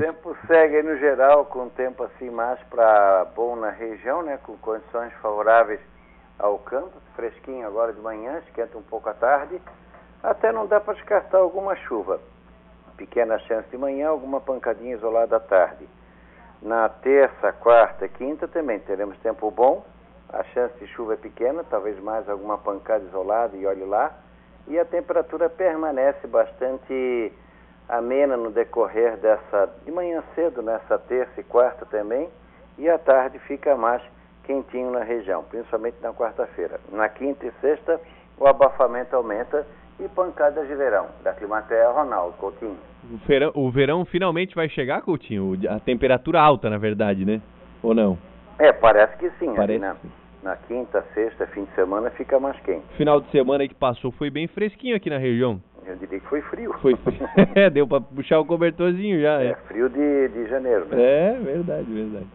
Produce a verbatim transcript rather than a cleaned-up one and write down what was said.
tempo segue no geral com tempo assim mais para bom na região, né, com condições favoráveis ao campo, fresquinho agora de manhã, esquenta um pouco à tarde, até não dá para descartar alguma chuva, pequena chance de manhã, alguma pancadinha isolada à tarde. Na terça, quarta e quinta também teremos tempo bom, a chance de chuva é pequena, talvez mais alguma pancada isolada e olhe lá, e a temperatura permanece bastante amena no decorrer dessa, de manhã cedo, nessa terça e quarta também, e à tarde fica mais quentinho na região, principalmente na quarta-feira. Na quinta e sexta, o abafamento aumenta e pancadas de verão. Da Climaterra, Ronaldo Coutinho. O verão, o verão finalmente vai chegar, Coutinho? A temperatura alta, na verdade, né? Ou não? É, parece que sim. Parece ali na, na quinta, sexta, fim de semana fica mais quente. Final de semana que passou foi bem fresquinho aqui na região. Eu diria que foi frio. Foi frio. É, deu pra puxar o cobertorzinho já. É, é. frio de, de janeiro, né? É, verdade, verdade.